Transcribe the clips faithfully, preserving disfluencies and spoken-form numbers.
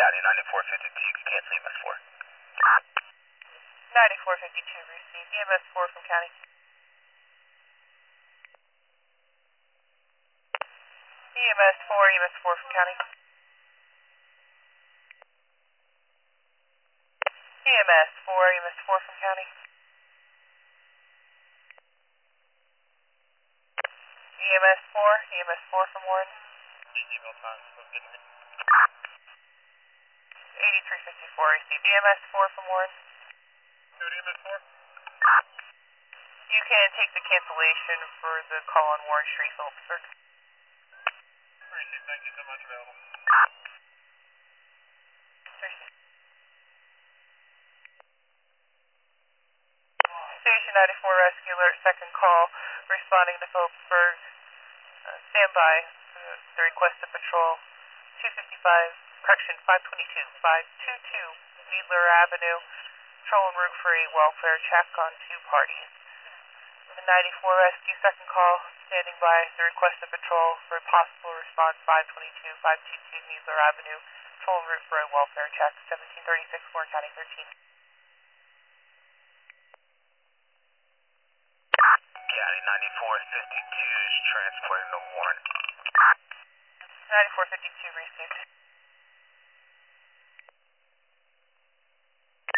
County ninety-four fifty-two, you can cancel E M S four. ninety-four fifty-two received. E M S four from County. E M S four, E M S four from County. E M S four, E M S four from County. E M S four, E M S four from Warren. eighty-three fifty-four received. E M S four from Warren. Go to E M S four. You can take the cancellation for the call on Warren Street, Phillipsburg. Received, thank you so much, available. Station ninety-four Rescue Alert, second call, responding to Phillipsburg. Uh, stand by uh, the request of patrol. two fifty-five, correction, five twenty-two, five twenty-two Needler Avenue. Patrol en route for a welfare check on two parties. The ninety-four Rescue, second call, standing by the request of patrol for a possible response, five twenty-two, five twenty-two Needler Avenue. Patrol en route for a welfare check, seventeen thirty-six, Warren County thirteen. County ninety-four fifty-two is transporting to Warren. ninety-four fifty-two received.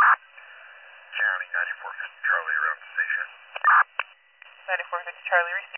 County ninety-four fifty Charlie, around the station. ninety-four fifty Charlie received.